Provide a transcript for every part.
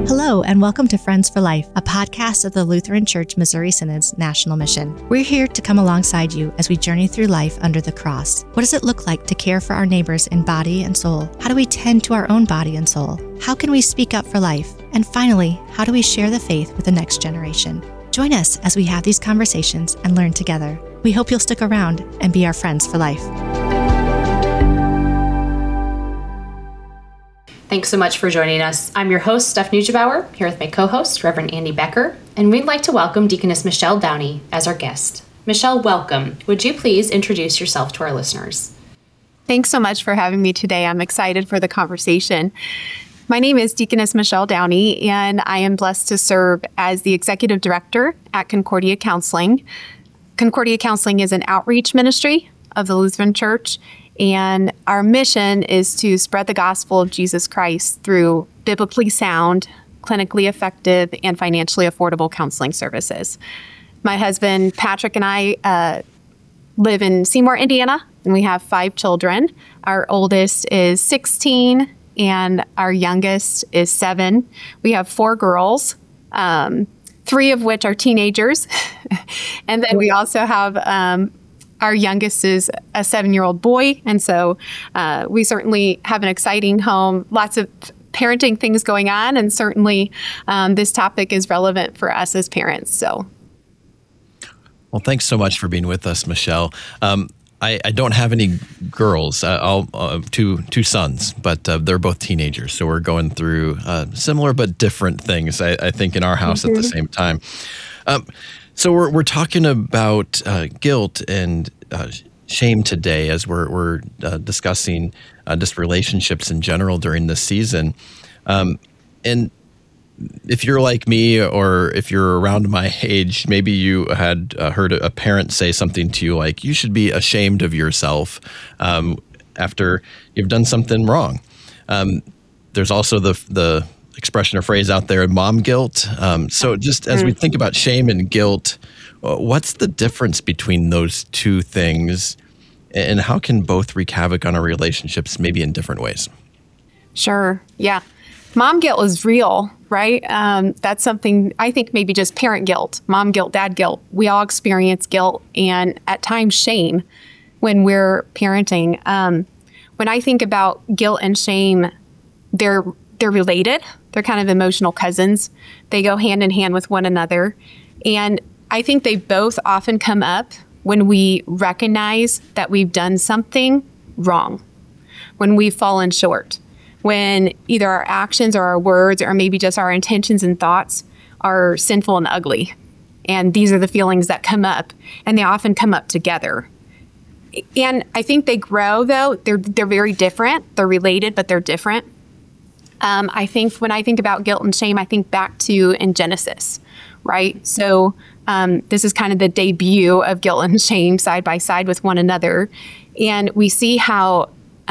Hello, and welcome to Friends for Life, a podcast of the Lutheran Church Missouri Synod's National Mission. We're here to come alongside you as we journey through life under the cross. What does it look like to care for our neighbors in body and soul? How do we tend to our own body and soul? How can we speak up for life? And finally, how do we share the faith with the next generation? Join us as we have these conversations and learn together. We hope you'll stick around and be our friends for life. Thanks so much for joining us. I'm your host, Steph Neugebauer, here with my co-host, Reverend Andy Becker, and we'd like to welcome Deaconess Michelle Downey as our guest. Michelle, welcome. Would you please introduce yourself to our listeners? Thanks so much for having me today. I'm excited for the conversation. My name is Deaconess Michelle Downey, and I am blessed to serve as the Executive Director at Concordia Counseling. Concordia Counseling is an outreach ministry of the Lutheran Church, and our mission is to spread the gospel of Jesus Christ through biblically sound, clinically effective, and financially affordable counseling services. My husband, Patrick, and I live in Seymour, Indiana, and we have 5 children. Our oldest is 16, and our youngest is 7. We have 4 girls, 3 of which are teenagers. And then we also have our youngest is a 7-year-old boy. And so we certainly have an exciting home, lots of parenting things going on. And certainly this topic is relevant for us as parents. So. Well, thanks so much for being with us, Michelle. I don't have any girls, two sons, but they're both teenagers. So we're going through similar but different things, I think, in our house at the same time. So we're talking about guilt and shame today as we're discussing just relationships in general during this season. And if you're like me, or if you're around my age, maybe you had heard a parent say something to you like, you should be ashamed of yourself after you've done something wrong. There's also the expression or phrase out there, mom guilt. So just as we think about shame and guilt, what's the difference between those two things, and how can both wreak havoc on our relationships, maybe in different ways? Sure. Yeah. Mom guilt is real, right? That's something, I think maybe just parent guilt, mom guilt, dad guilt. We all experience guilt and at times shame when we're parenting. When I think about guilt and shame, they're related. They're kind of emotional cousins. They go hand in hand with one another. And I think they both often come up when we recognize that we've done something wrong, when we've fallen short, when either our actions or our words or maybe just our intentions and thoughts are sinful and ugly. And these are the feelings that come up, and they often come up together. And I think they grow, though. They're very different. They're related, but they're different. I think when I think about guilt and shame, I think back to in Genesis, right? So this is kind of the debut of guilt and shame side by side with one another. And we see how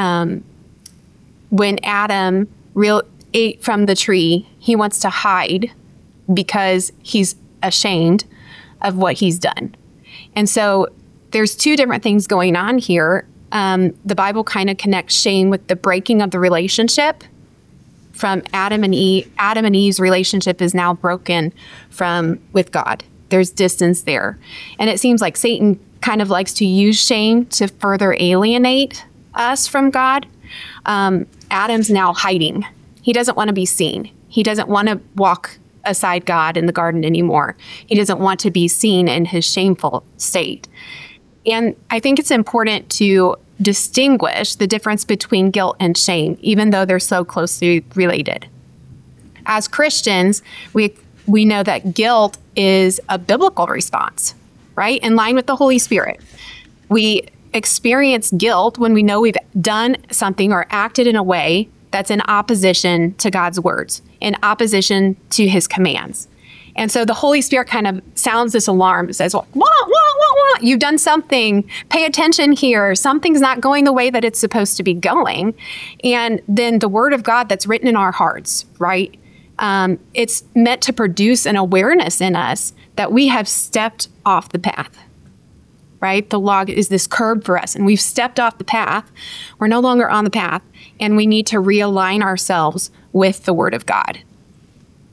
when Adam ate from the tree, he wants to hide because he's ashamed of what he's done. And so there's 2 different things going on here. The Bible kind of connects shame with the breaking of the relationship from Adam and Eve. Adam and Eve's relationship is now broken with God. There's distance there. And it seems like Satan kind of likes to use shame to further alienate us from God. Adam's now hiding. He doesn't want to be seen. He doesn't want to walk aside God in the garden anymore. He doesn't want to be seen in his shameful state. And I think it's important to distinguish the difference between guilt and shame, even though they're so closely related. As Christians, we know that guilt is a biblical response, right? In line with the Holy Spirit. We experience guilt when we know we've done something or acted in a way that's in opposition to God's words, in opposition to his commands. And so the Holy Spirit kind of sounds this alarm. It says, wah, wah, wah, wah. You've done something. Pay attention here. Something's not going the way that it's supposed to be going. And then the word of God that's written in our hearts, right? It's meant to produce an awareness in us that we have stepped off the path, right? The law is this curb for us, and we've stepped off the path. We're no longer on the path, and we need to realign ourselves with the word of God.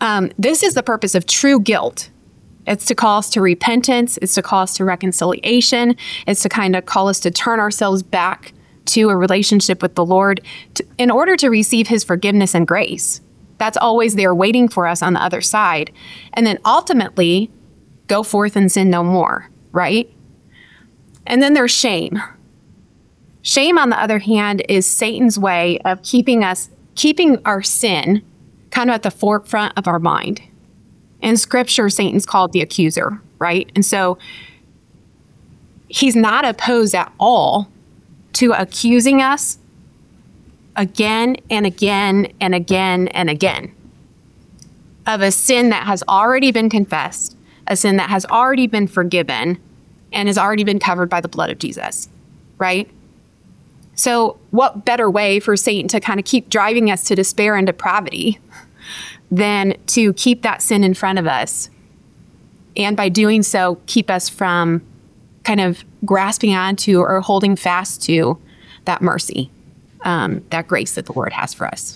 This is the purpose of true guilt. It's to call us to repentance. It's to call us to reconciliation. It's to kind of call us to turn ourselves back to a relationship with the Lord in order to receive his forgiveness and grace. That's always there waiting for us on the other side. And then ultimately, go forth and sin no more, right? And then there's shame. Shame, on the other hand, is Satan's way of keeping our sin kind of at the forefront of our mind. In Scripture, Satan's called the accuser, right? And so he's not opposed at all to accusing us again and again and again and again of a sin that has already been confessed, a sin that has already been forgiven, and has already been covered by the blood of Jesus, right? So what better way for Satan to kind of keep driving us to despair and depravity than to keep that sin in front of us, and by doing so, keep us from kind of grasping onto or holding fast to that mercy, that grace that the Lord has for us.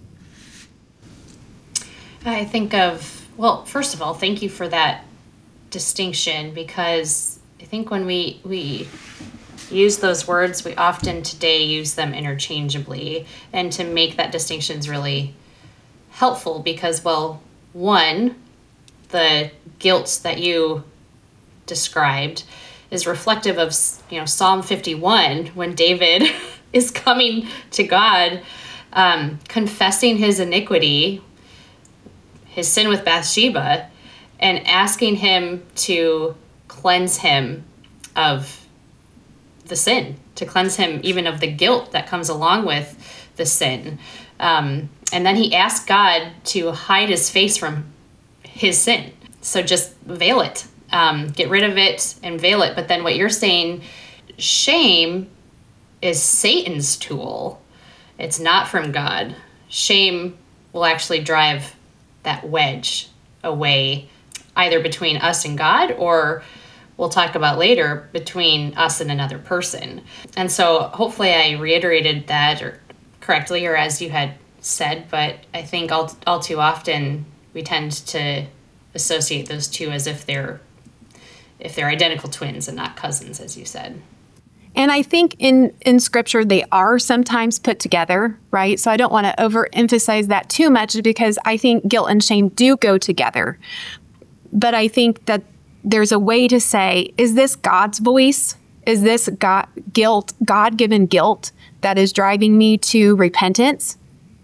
I think of, well, first of all, thank you for that distinction, because I think when we use those words, we often today use them interchangeably, and to make that distinction is really helpful because, well, one, the guilt that you described is reflective of, Psalm 51, when David is coming to God, confessing his iniquity, his sin with Bathsheba, and asking him to cleanse him of the sin, to cleanse him even of the guilt that comes along with the sin. And then he asked God to hide his face from his sin. So just veil it, get rid of it and veil it. But then what you're saying, shame is Satan's tool. It's not from God. Shame will actually drive that wedge away, either between us and God, or we'll talk about later, between us and another person. And so hopefully I reiterated that correctly, or as you had said, but I think all too often we tend to associate those two as if they're identical twins and not cousins, as you said. And I think in Scripture, they are sometimes put together, right? So I don't want to overemphasize that too much, because I think guilt and shame do go together. But I think that there's a way to say, is this God's voice? Is this God-given guilt that is driving me to repentance?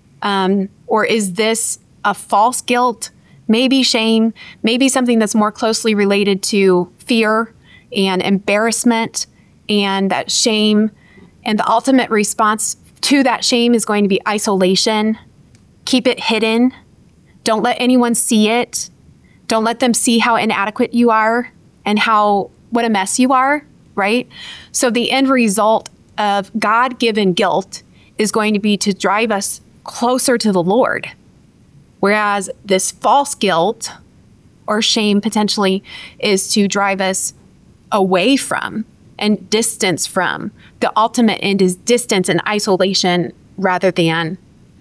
Or is this a false guilt, maybe shame, maybe something that's more closely related to fear and embarrassment, and that shame, and the ultimate response to that shame is going to be isolation. Keep it hidden. Don't let anyone see it. Don't let them see how inadequate you are and what a mess you are, right? So the end result of God-given guilt is going to be to drive us closer to the Lord. Whereas this false guilt or shame potentially is to drive us away from and distance from. The ultimate end is distance and isolation rather than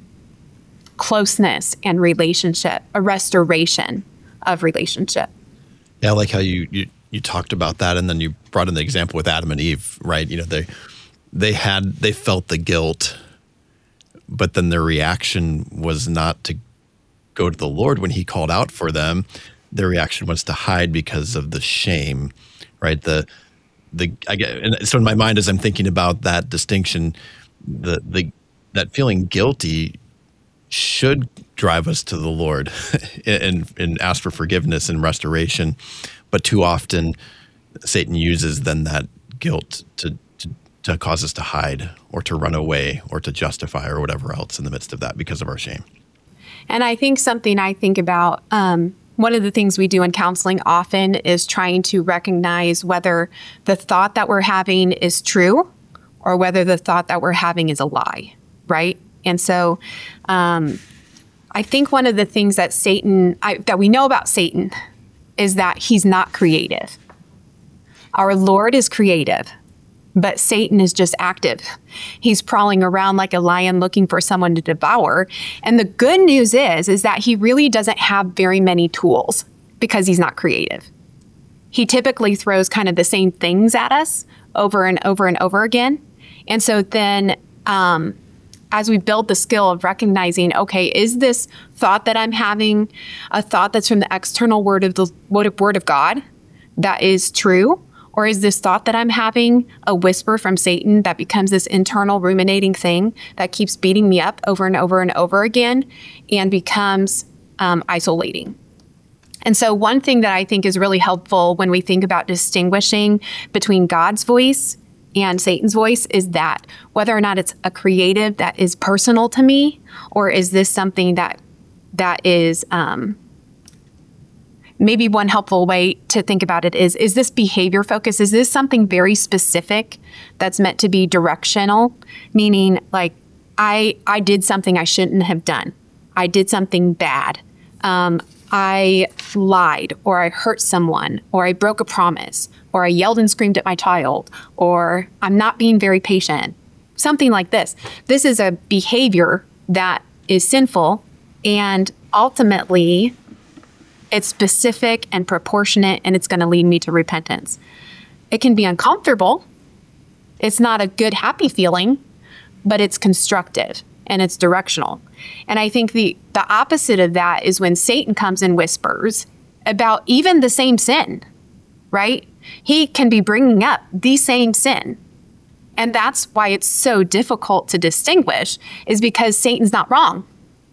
closeness and relationship, a restoration of relationship. Yeah, I like how you talked about that, and then you brought in the example with Adam and Eve, right? They felt the guilt, but then their reaction was not to go to the Lord when he called out for them. Their reaction was to hide because of the shame, right? And so in my mind, as I'm thinking about that distinction, that feeling guilty should drive us to the Lord and ask for forgiveness and restoration. But too often, Satan uses then that guilt to cause us to hide or to run away or to justify or whatever else in the midst of that because of our shame. And I think something I think about, one of the things we do in counseling often is trying to recognize whether the thought that we're having is true or whether the thought that we're having is a lie, right? And so I think one of the things that that we know about Satan is that he's not creative. Our Lord is creative. but Satan is just active. He's prowling around like a lion looking for someone to devour. And the good news is that he really doesn't have very many tools because he's not creative. He typically throws kind of the same things at us over and over and over again. And so then as we build the skill of recognizing, okay, is this thought that I'm having a thought that's from the external word of God that is true? Or is this thought that I'm having a whisper from Satan that becomes this internal ruminating thing that keeps beating me up over and over and over again and becomes isolating? And so one thing that I think is really helpful when we think about distinguishing between God's voice and Satan's voice is that whether or not it's a creative that is personal to me, or is this something that is maybe one helpful way to think about it is this behavior focus? Is this something very specific that's meant to be directional? Meaning like I did something I shouldn't have done. I did something bad. I lied, or I hurt someone, or I broke a promise, or I yelled and screamed at my child, or I'm not being very patient. Something like this. This is a behavior that is sinful, and ultimately it's specific and proportionate, and it's going to lead me to repentance. It can be uncomfortable. It's not a good, happy feeling, but it's constructive and it's directional. And I think the opposite of that is when Satan comes and whispers about even the same sin, right? He can be bringing up the same sin. And that's why it's so difficult to distinguish, is because Satan's not wrong.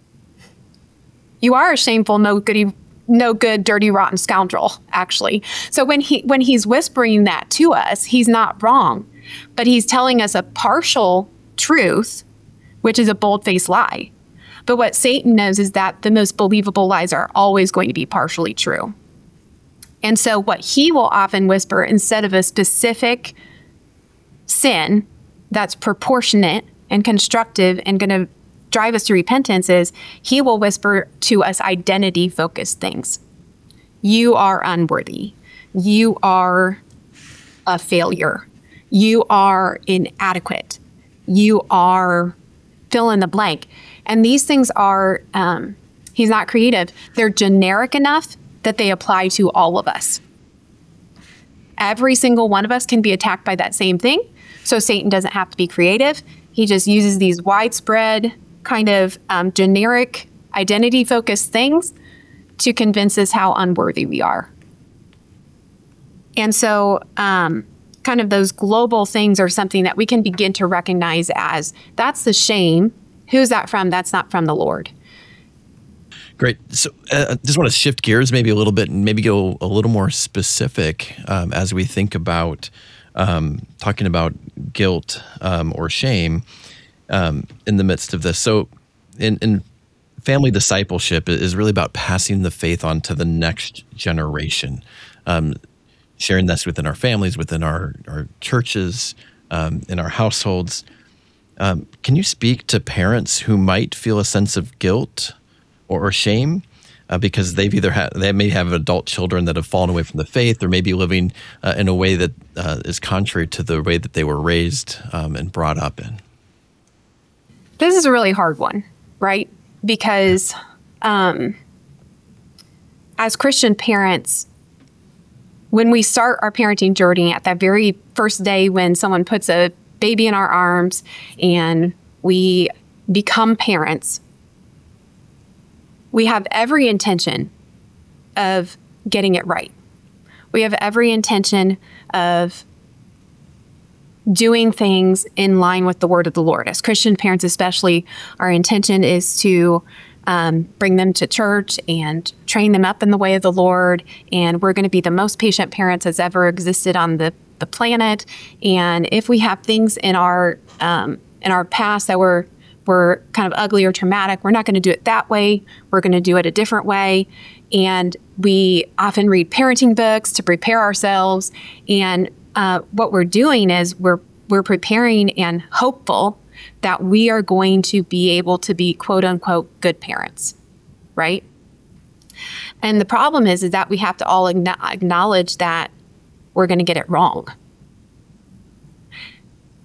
You are a shameful, no good, dirty, rotten scoundrel, actually. So when he's whispering that to us, he's not wrong, but he's telling us a partial truth, which is a bold-faced lie. But what Satan knows is that the most believable lies are always going to be partially true. And so what he will often whisper, instead of a specific sin that's proportionate and constructive and going to drive us to repentance, is he will whisper to us identity-focused things. You are unworthy. You are a failure. You are inadequate. You are fill in the blank. And these things are, he's not creative. They're generic enough that they apply to all of us. Every single one of us can be attacked by that same thing. So Satan doesn't have to be creative. He just uses these widespread kind of generic identity-focused things to convince us how unworthy we are. And so kind of those global things are something that we can begin to recognize as, that's the shame. Who's that from? That's not from the Lord. Great. So just want to shift gears maybe a little bit and maybe go a little more specific as we think about talking about guilt or shame in the midst of this. So in family discipleship is really about passing the faith on to the next generation, sharing this within our families, within our churches, in our households. Can you speak to parents who might feel a sense of guilt or shame because they may have adult children that have fallen away from the faith, or maybe living in a way that is contrary to the way that they were raised and brought up in? This is a really hard one, right? Because as Christian parents, when we start our parenting journey at that very first day when someone puts a baby in our arms and we become parents, we have every intention of getting it right. We have every intention of doing things in line with the word of the Lord. As Christian parents especially, our intention is to bring them to church and train them up in the way of the Lord. And we're going to be the most patient parents that's ever existed on the planet. And if we have things in our past that were kind of ugly or traumatic, we're not going to do it that way. We're going to do it a different way. And we often read parenting books to prepare ourselves. And what we're doing is we're preparing and hopeful that we are going to be able to be quote unquote good parents, right? And the problem is that we have to all acknowledge that we're going to get it wrong.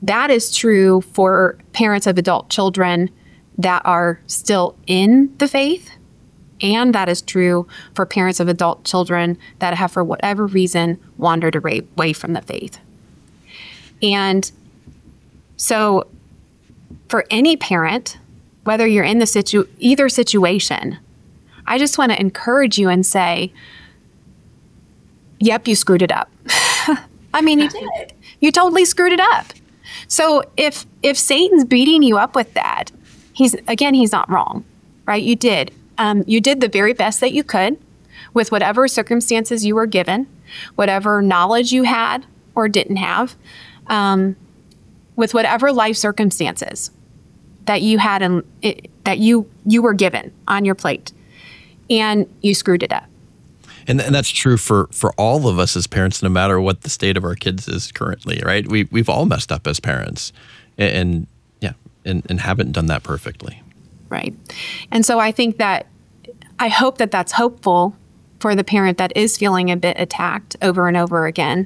that is true for parents of adult children that are still in the faith. And that is true for parents of adult children that have, for whatever reason, wandered away from the faith. And so for any parent, whether you're in either situation, I just want to encourage you and say, yep, you screwed it up. I mean, you did. You totally screwed it up. So if Satan's beating you up with that, he's not wrong, right? You did. You did the very best that you could with whatever circumstances you were given, whatever knowledge you had or didn't have, with whatever life circumstances that you had and that you were given on your plate, and you screwed it up. And that's true for all of us as parents, no matter what the state of our kids is currently, right? We've all messed up as parents, and haven't done that perfectly. Right. And so I hope that that's hopeful for the parent that is feeling a bit attacked over and over again,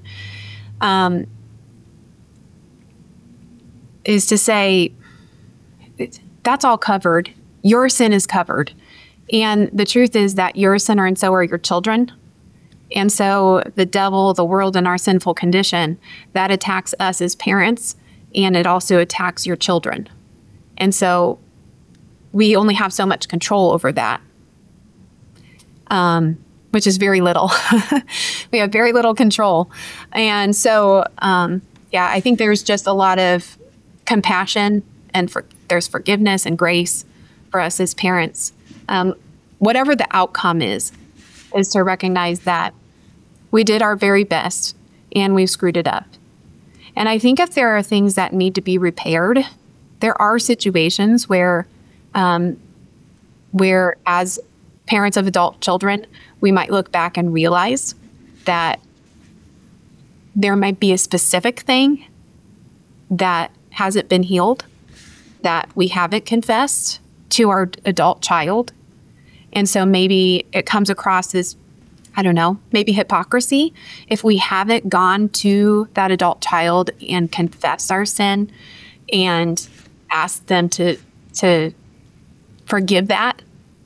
is to say, that's all covered. Your sin is covered. And the truth is that you're a sinner and so are your children. And so the devil, the world, and our sinful condition, that attacks us as parents, and it also attacks your children. And so we only have so much control over that, which is very little. We have very little control. And so, I think there's just a lot of compassion, and there's forgiveness and grace for us as parents. Whatever the outcome is to recognize that we did our very best and we've screwed it up. And I think if there are things that need to be repaired, there are situations where as parents of adult children, we might look back and realize that there might be a specific thing that hasn't been healed, that we haven't confessed to our adult child. And so maybe it comes across as, I don't know, maybe hypocrisy if we haven't gone to that adult child and confessed our sin and asked them to forgive that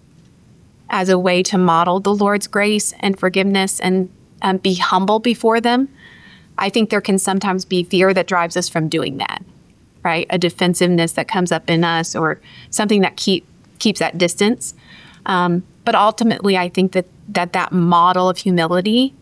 as a way to model the Lord's grace and forgiveness and be humble before them. I think there can sometimes be fear that drives us from doing that, right? A defensiveness that comes up in us, or something that keeps that distance. But ultimately, I think that model of humility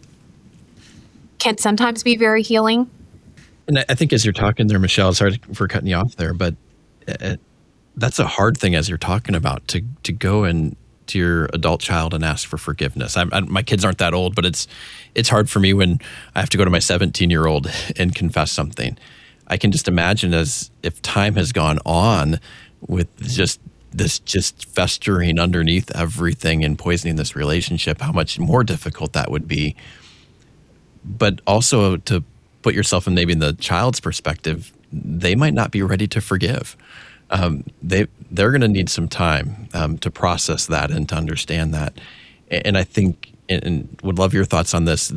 can sometimes be very healing. And I think as you're talking there, Michelle, sorry for cutting you off there, but that's a hard thing as you're talking about, to go and to your adult child and ask for forgiveness. My kids aren't that old, but it's hard for me when I have to go to my 17-year-old and confess something. I can just imagine, as if time has gone on with just festering underneath everything and poisoning this relationship, how much more difficult that would be. But also to put yourself in maybe the child's perspective, they might not be ready to forgive. They're going to need some time to process that and to understand that. And I think, and would love your thoughts on this,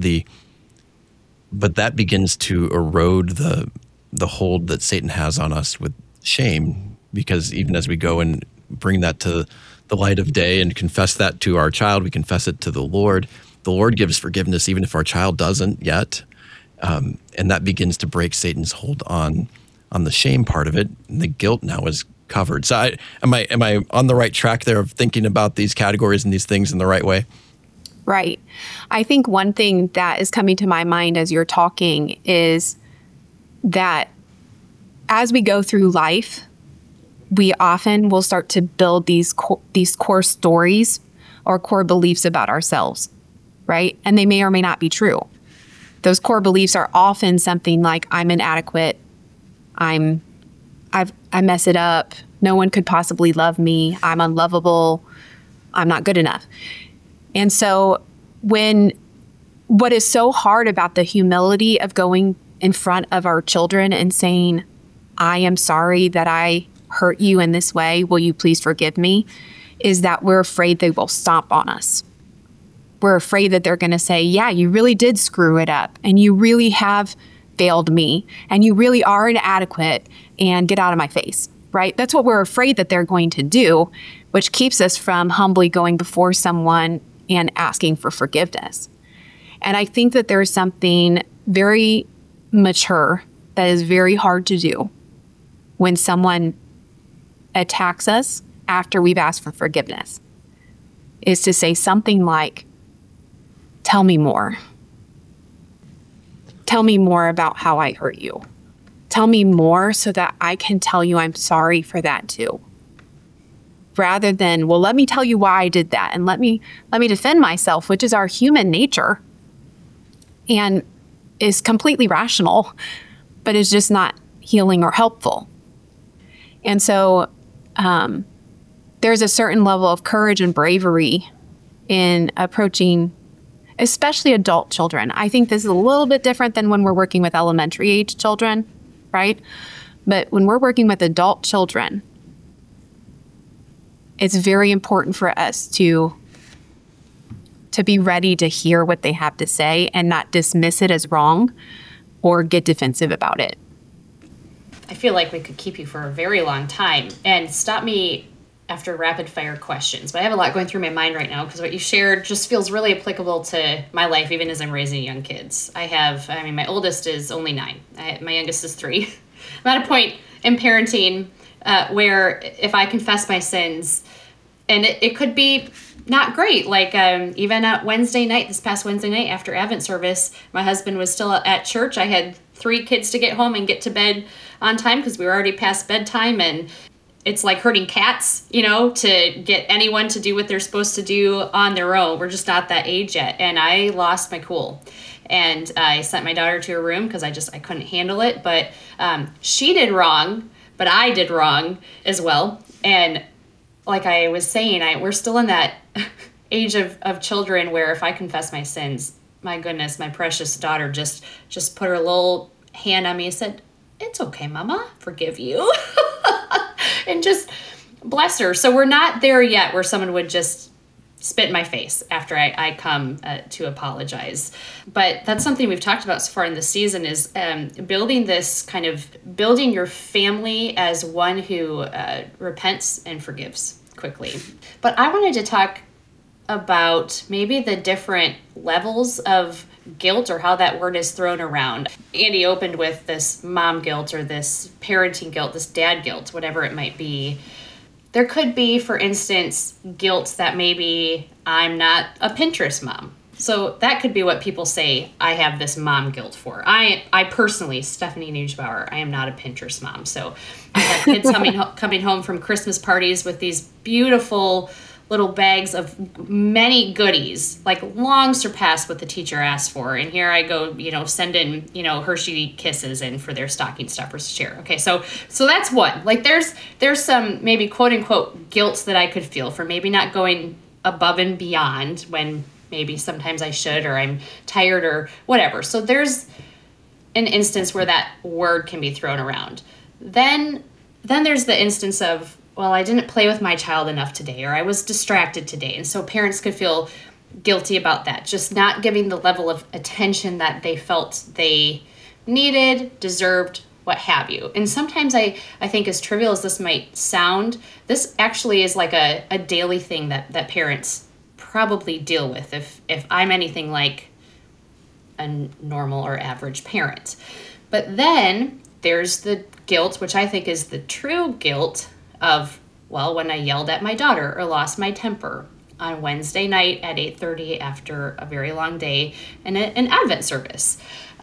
but that begins to erode the hold that Satan has on us with shame, because even as we go and bring that to the light of day and confess that to our child, we confess it to the Lord. The Lord gives forgiveness even if our child doesn't yet. And that begins to break Satan's hold on the shame part of it. And the guilt now is covered. So am I on the right track there of thinking about these categories and these things in the right way? Right. I think one thing that is coming to my mind as you're talking is that as we go through life, we often will start to build these core stories or core beliefs about ourselves, right? And they may or may not be true. Those core beliefs are often something like, I'm inadequate, I mess it up, no one could possibly love me, I'm unlovable, I'm not good enough. And so what is so hard about the humility of going in front of our children and saying, I am sorry that I hurt you in this way, will you please forgive me, is that we're afraid they will stomp on us. We're afraid that they're going to say, yeah, you really did screw it up, and you really have failed me and you really are inadequate and get out of my face, right? That's what we're afraid that they're going to do, which keeps us from humbly going before someone and asking for forgiveness. And I think that there's something very mature that is very hard to do when someone attacks us after we've asked for forgiveness, is to say something like, tell me more. Tell me more about how I hurt you. Tell me more so that I can tell you I'm sorry for that too. Rather than, well, let me tell you why I did that and let me defend myself, which is our human nature and is completely rational, but is just not healing or helpful. And so there's a certain level of courage and bravery in approaching especially adult children. I think this is a little bit different than when we're working with elementary age children, right? But when we're working with adult children, it's very important for us to be ready to hear what they have to say and not dismiss it as wrong or get defensive about it. I feel like we could keep you for a very long time, and stop me after rapid fire questions. But I have a lot going through my mind right now because what you shared just feels really applicable to my life, even as I'm raising young kids. My oldest is only 9. My youngest is 3. I'm at a point in parenting where if I confess my sins, and it could be not great, like even at this past Wednesday night after Advent service, my husband was still at church. I had 3 kids to get home and get to bed on time because we were already past bedtime, and it's like herding cats, to get anyone to do what they're supposed to do on their own. We're just not that age yet. And I lost my cool. And I sent my daughter to her room because I couldn't handle it. But she did wrong, but I did wrong as well. And like I was saying, we're still in that age of children where if I confess my sins, my goodness, my precious daughter just put her little hand on me and said, "It's okay, Mama, forgive you." And just bless her. So we're not there yet where someone would just spit in my face after I come to apologize. But that's something we've talked about so far in the season is building your family as one who repents and forgives quickly. But I wanted to talk about maybe the different levels of guilt or how that word is thrown around. Andy opened with this mom guilt or this parenting guilt, this dad guilt, whatever it might be. There could be, for instance, guilt that maybe I'm not a Pinterest mom. So that could be what people say I have this mom guilt for. I personally, Stephanie Nuggebauer, I am not a Pinterest mom. So I have kids coming home from Christmas parties with these beautiful little bags of many goodies, like long surpassed what the teacher asked for. And here I go, send in, Hershey Kisses in for their stocking stuffers to share. Okay, so that's one. Like there's some maybe quote unquote guilt that I could feel for maybe not going above and beyond when maybe sometimes I should, or I'm tired or whatever. So there's an instance where that word can be thrown around. Then there's the instance of, well, I didn't play with my child enough today, or I was distracted today. And so parents could feel guilty about that, just not giving the level of attention that they felt they needed, deserved, what have you. And sometimes I think, as trivial as this might sound, this actually is like a daily thing that parents probably deal with if I'm anything like a normal or average parent. But then there's the guilt, which I think is the true guilt of, well, when I yelled at my daughter or lost my temper on Wednesday night at 8:30 after a very long day and an Advent service.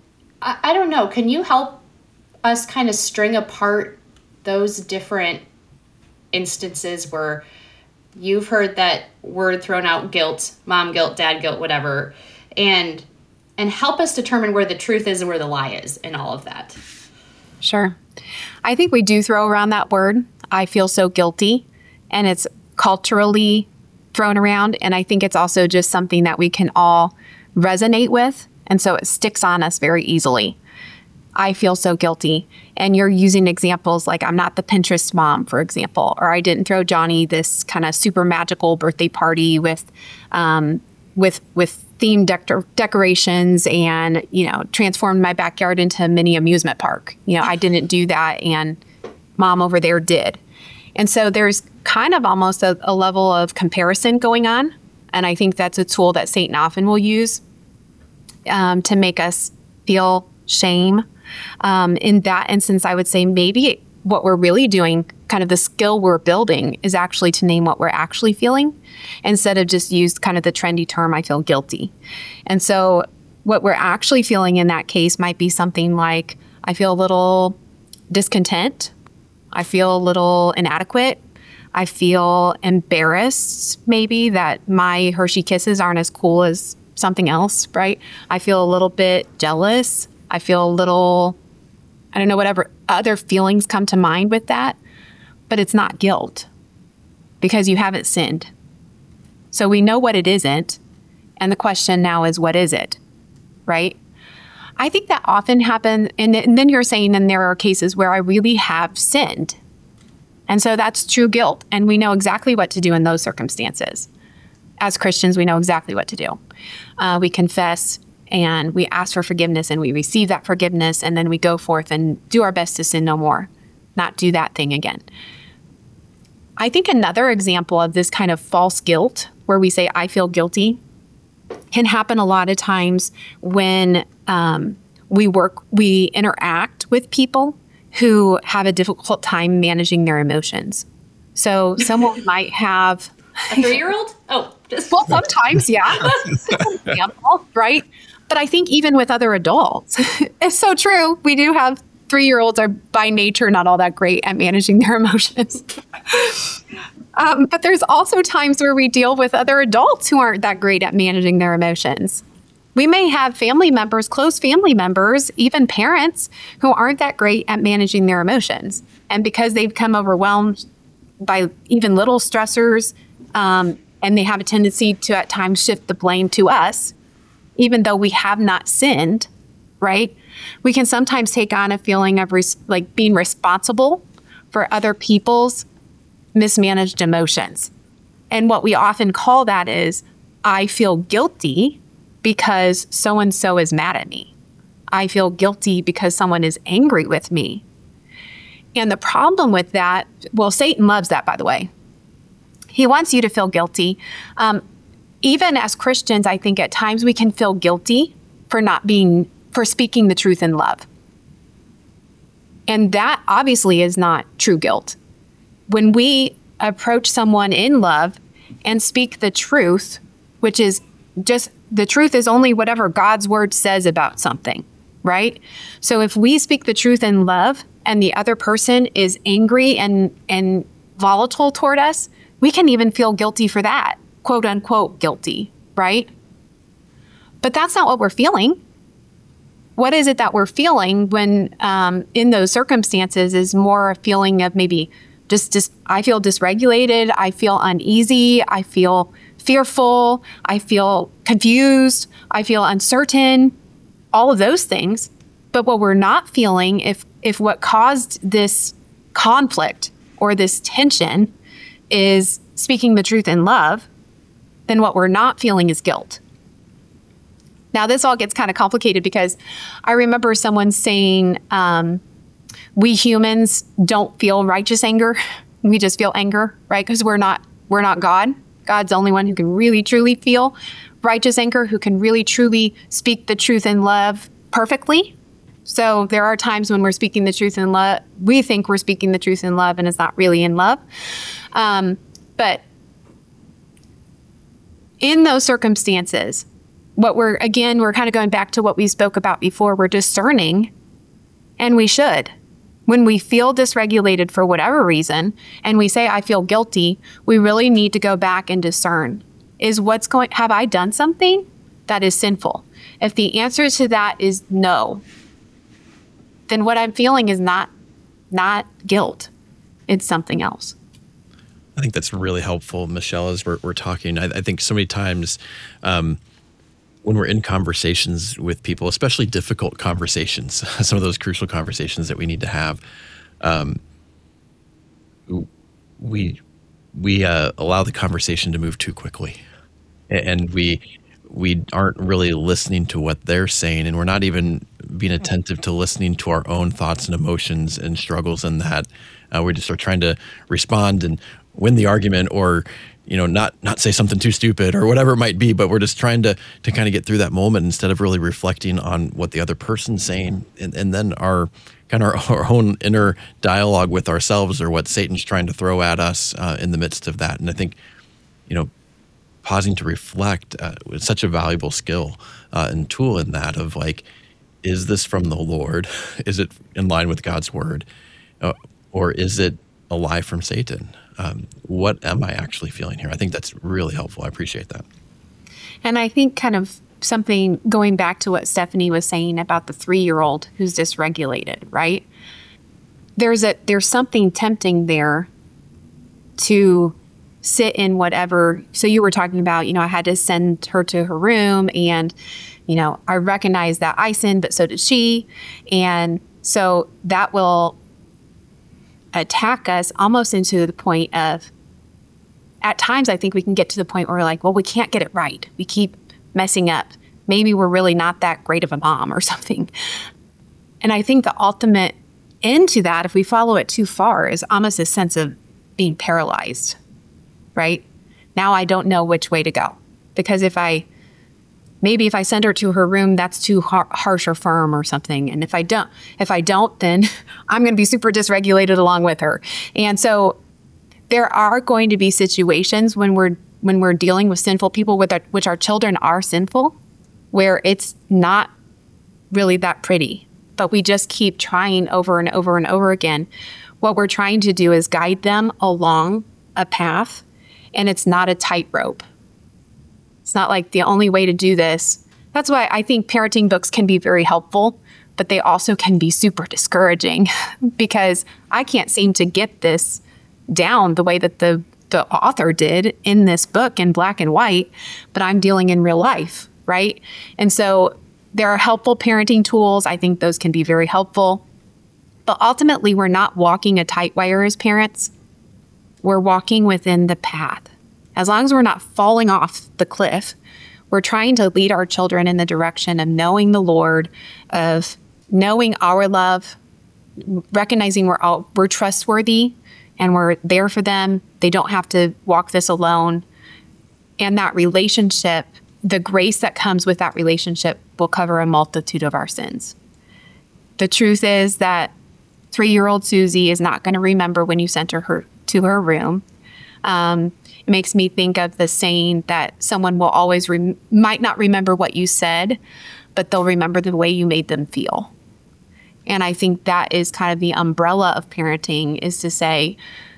I don't know. Can you help us kind of string apart those different instances where you've heard that word thrown out, guilt, mom guilt, dad guilt, whatever, and help us determine where the truth is and where the lie is in all of that? Sure. I think we do throw around that word. I feel so guilty, and it's culturally thrown around. And I think it's also just something that we can all resonate with. And so it sticks on us very easily. I feel so guilty. And you're using examples like I'm not the Pinterest mom, for example, or I didn't throw Johnny this kind of super magical birthday party with themed decorations and, transformed my backyard into a mini amusement park. I didn't do that, and Mom over there did. And so there's kind of almost a level of comparison going on. And I think that's a tool that Satan often will use to make us feel shame. In that instance, I would say maybe what we're really doing, kind of the skill we're building, is actually to name what we're actually feeling instead of just use kind of the trendy term, I feel guilty. And so what we're actually feeling in that case might be something like, I feel a little discontent. I feel a little inadequate. I feel embarrassed maybe that my Hershey Kisses aren't as cool as something else, right? I feel a little bit jealous. I feel a little, I don't know, whatever other feelings come to mind with that, but it's not guilt because you haven't sinned. So we know what it isn't. And the question now is, what is it? Right? I think that often happens. And then you're saying, then there are cases where I really have sinned. And so that's true guilt. And we know exactly what to do in those circumstances. As Christians, we know exactly what to do. We confess and we ask for forgiveness and we receive that forgiveness. And then we go forth and do our best to sin no more, not do that thing again. I think another example of this kind of false guilt where we say, I feel guilty, can happen a lot of times when we interact with people who have a difficult time managing their emotions. So someone might have a 3-year-old? Oh, well, sometimes, yeah. Example, right? But I think even with other adults, it's so true. We do have 3-year-olds are by nature not all that great at managing their emotions. But there's also times where we deal with other adults who aren't that great at managing their emotions. We may have family members, close family members, even parents who aren't that great at managing their emotions. And because they've become overwhelmed by even little stressors, and they have a tendency to at times shift the blame to us, even though we have not sinned, right? We can sometimes take on a feeling of like being responsible for other people's mismanaged emotions. And what we often call that is, I feel guilty because so-and-so is mad at me. I feel guilty because someone is angry with me. And the problem with that, well, Satan loves that, by the way. He wants you to feel guilty. Even as Christians, I think at times we can feel guilty for speaking the truth in love. And that obviously is not true guilt. When we approach someone in love and speak the truth, which is just the truth is only whatever God's word says about something, right? So if we speak the truth in love and the other person is angry and volatile toward us, we can even feel guilty for that, quote unquote guilty, right? But that's not what we're feeling. What is it that we're feeling when in those circumstances is more a feeling of maybe just I feel dysregulated, I feel uneasy, I feel fearful, I feel confused, I feel uncertain, all of those things. But what we're not feeling, if what caused this conflict or this tension is speaking the truth in love, then what we're not feeling is guilt. Now, this all gets kind of complicated because I remember someone saying, we humans don't feel righteous anger. We just feel anger, right? Because we're not God. God's the only one who can really, truly feel righteous anger, who can really, truly speak the truth in love perfectly. So there are times when we're speaking the truth in love. We think we're speaking the truth in love, and it's not really in love. But in those circumstances, we're kind of going back to what we spoke about before. We're discerning, and we should. When we feel dysregulated for whatever reason, and we say, I feel guilty, we really need to go back and discern. Have I done something that is sinful? If the answer to that is no, then what I'm feeling is not guilt. It's something else. I think that's really helpful, Michelle, as we're talking. I think so many times when we're in conversations with people, especially difficult conversations, some of those crucial conversations that we need to have, we allow the conversation to move too quickly. And we we aren't really listening to what they're saying, and we're not even being attentive to listening to our own thoughts and emotions and struggles in that. We just are trying to respond and win the argument, or not say something too stupid or whatever it might be, but we're just trying to kind of get through that moment instead of really reflecting on what the other person's saying, and then our own inner dialogue with ourselves, or what Satan's trying to throw at us in the midst of that. And I think, pausing to reflect is such a valuable skill and tool in that of like, is this from the Lord? Is it in line with God's word? Or is it a lie from Satan? What am I actually feeling here? I think that's really helpful. I appreciate that. And I think kind of something going back to what Stephanie was saying about the 3-year-old who's dysregulated, right? There's something tempting there to sit in whatever. So you were talking about, I had to send her to her room, and, I recognize that I sinned, but so did she. And so that will attack us almost into the point of, at times I think we can get to the point where we're like, well, we can't get it right. We keep messing up. Maybe we're really not that great of a mom or something. And I think the ultimate end to that, if we follow it too far, is almost a sense of being paralyzed, right? Now I don't know which way to go, because if I send her to her room, that's too harsh or firm or something. And if I don't, then I'm going to be super dysregulated along with her. And so there are going to be situations when we're dealing with sinful people, which our children are sinful, where it's not really that pretty, but we just keep trying over and over and over again. What we're trying to do is guide them along a path, and it's not a tightrope. It's not like the only way to do this. That's why I think parenting books can be very helpful, but they also can be super discouraging because I can't seem to get this down the way that the author did in this book in black and white, but I'm dealing in real life, right? And so there are helpful parenting tools. I think those can be very helpful. But ultimately, we're not walking a tight wire as parents. We're walking within the path. As long as we're not falling off the cliff, we're trying to lead our children in the direction of knowing the Lord, of knowing our love, recognizing we're trustworthy and we're there for them. They don't have to walk this alone. And that relationship, the grace that comes with that relationship, will cover a multitude of our sins. The truth is that 3-year-old Susie is not going to remember when you sent her to her room. It makes me think of the saying that someone will always might not remember what you said, but they'll remember the way you made them feel. And I think that is kind of the umbrella of parenting, is to say,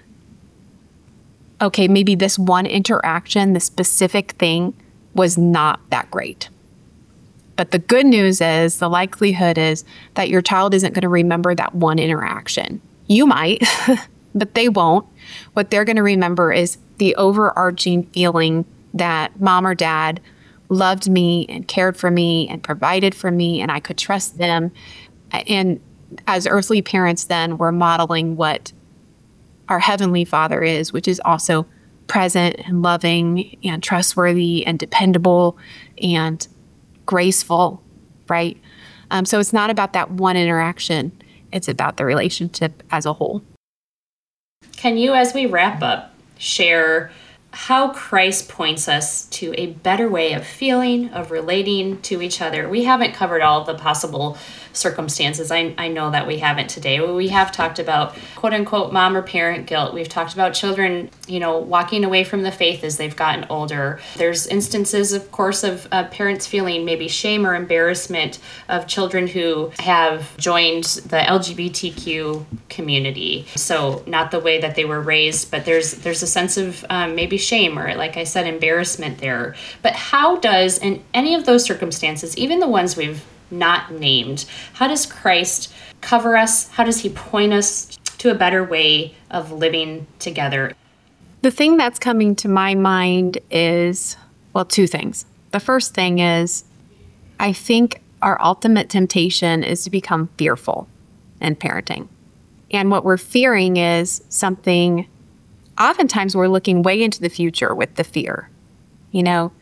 okay, maybe this one interaction, this specific thing was not that great. But the good news is, the likelihood is that your child isn't going to remember that one interaction. You might, but they won't. What they're going to remember is the overarching feeling that mom or dad loved me and cared for me and provided for me, and I could trust them. And as earthly parents, then we're modeling what our Heavenly Father is, which is also present and loving and trustworthy and dependable and graceful, right? So it's not about that one interaction. It's about the relationship as a whole. Can you, as we wrap up, share how Christ points us to a better way of feeling, of relating to each other? We haven't covered all the possible circumstances. I know that we haven't today. We have talked about quote unquote mom or parent guilt. We've talked about children, walking away from the faith as they've gotten older. There's instances, of course, of parents feeling maybe shame or embarrassment of children who have joined the LGBTQ community. So not the way that they were raised, but there's a sense of maybe shame or, like I said, embarrassment there. But how does, in any of those circumstances, even the ones we've not named, how does Christ cover us? How does he point us to a better way of living together? The thing that's coming to my mind is, well, two things. The first thing is, I think our ultimate temptation is to become fearful in parenting. And what we're fearing is something, oftentimes we're looking way into the future with the fear.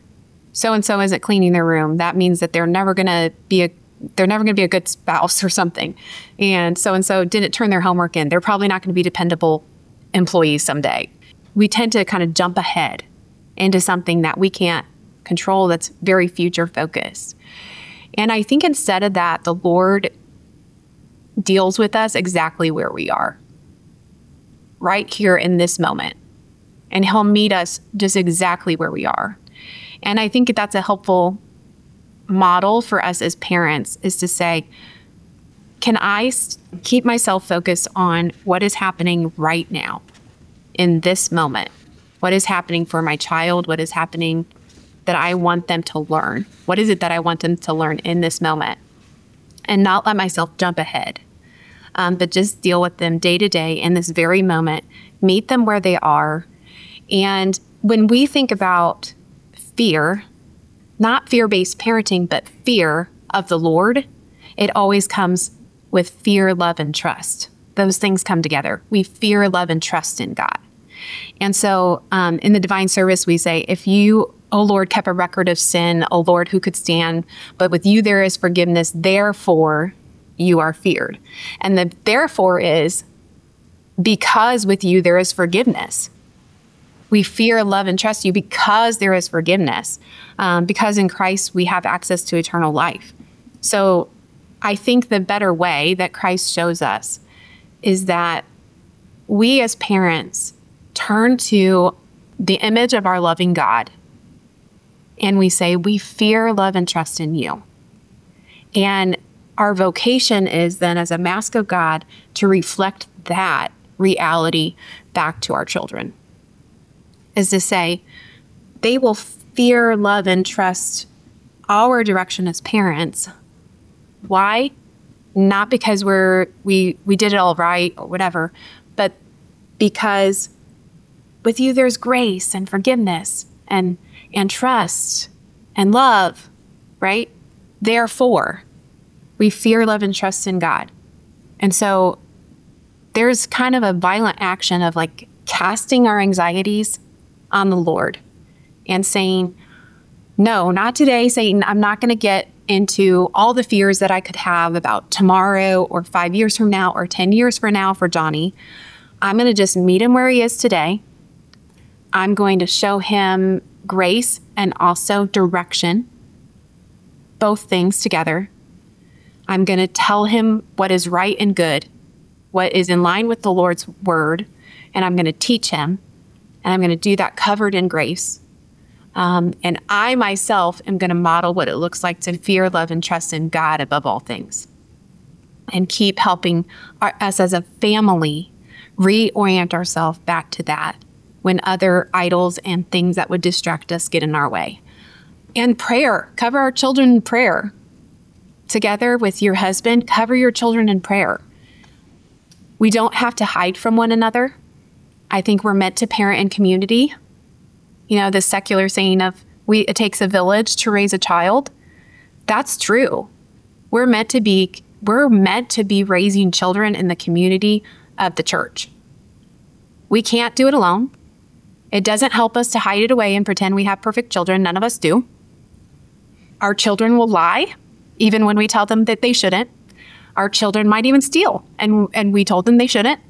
so-and-so isn't cleaning their room. That means that they're never going to be a good spouse or something. And so didn't turn their homework in. They're probably not going to be dependable employees someday. We tend to kind of jump ahead into something that we can't control that's very future focused. And I think instead of that, the Lord deals with us exactly where we are, right here in this moment. And he'll meet us just exactly where we are. And I think that's a helpful model for us as parents, is to say, can I keep myself focused on what is happening right now in this moment? What is happening for my child? What is happening that I want them to learn? What is it that I want them to learn in this moment? And not let myself jump ahead, but just deal with them day to day in this very moment, meet them where they are. And when we think about fear, not fear-based parenting, but fear of the Lord, it always comes with fear, love, and trust. Those things come together. We fear, love, and trust in God. And so in the divine service, we say, if you, O Lord, kept a record of sin, O Lord, who could stand? But with you there is forgiveness, therefore you are feared. And the therefore is because with you there is forgiveness. We fear, love, and trust you because there is forgiveness. Because in Christ we have access to eternal life. So I think the better way that Christ shows us is that we as parents turn to the image of our loving God and we say, we fear, love, and trust in you. And our vocation is then, as a mask of God, to reflect that reality back to our children. Is to say, they will fear, love, and trust our direction as parents. Why? Not because we did it all right or whatever, but because with you there's grace and forgiveness and trust and love, right? Therefore, we fear, love, and trust in God. And so there's kind of a violent action of like casting our anxieties on the Lord and saying, no, not today, Satan. I'm not going to get into all the fears that I could have about tomorrow or 5 years from now or 10 years from now for Johnny. I'm going to just meet him where he is today. I'm going to show him grace and also direction, both things together. I'm going to tell him what is right and good, what is in line with the Lord's word, and I'm going to teach him. And I'm going to do that covered in grace. And I myself am going to model what it looks like to fear, love, and trust in God above all things. And keep helping us as a family reorient ourselves back to that when other idols and things that would distract us get in our way. And prayer. Cover our children in prayer. Together with your husband, cover your children in prayer. We don't have to hide from one another. I think we're meant to parent in community. You know, the secular saying of it takes a village to raise a child. That's true. We're meant to be raising children in the community of the church. We can't do it alone. It doesn't help us to hide it away and pretend we have perfect children. None of us do. Our children will lie, even when we tell them that they shouldn't. Our children might even steal, and we told them they shouldn't.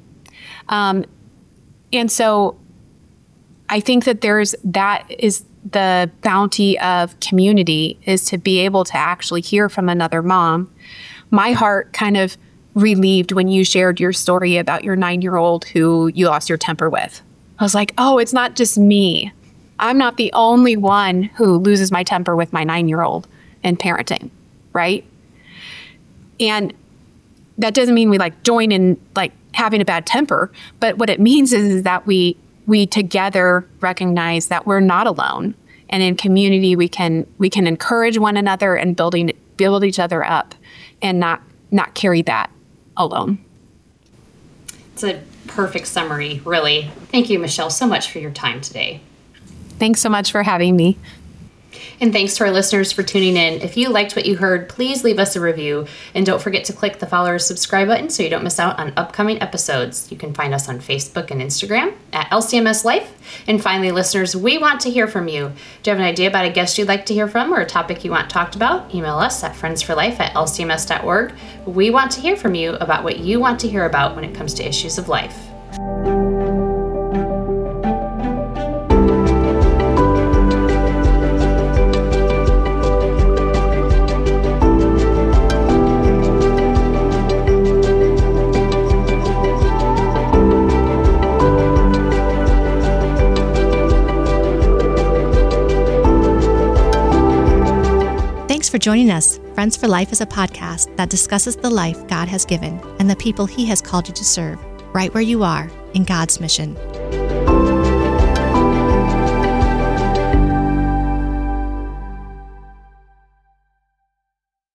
And so I think that that is the bounty of community, is to be able to actually hear from another mom. My heart kind of relieved when you shared your story about your 9-year-old who you lost your temper with. I was like, oh, it's not just me. I'm not the only one who loses my temper with my 9-year-old in parenting, right? And that doesn't mean we join in having a bad temper, but what it means is that we together recognize that we're not alone, and in community we can encourage one another and build each other up, and not carry that alone. It's a perfect summary, really. Thank you, Michelle, so much for your time today. Thanks so much for having me. And thanks to our listeners for tuning in. If you liked what you heard, please leave us a review. And don't forget to click the follow or subscribe button so you don't miss out on upcoming episodes. You can find us on Facebook and Instagram at LCMS Life. And finally, listeners, we want to hear from you. Do you have an idea about a guest you'd like to hear from or a topic you want talked about? Email us at friendsforlife@lcms.org. We want to hear from you about what you want to hear about when it comes to issues of life. For joining us. Friends for Life is a podcast that discusses the life God has given and the people He has called you to serve, right where you are in God's mission.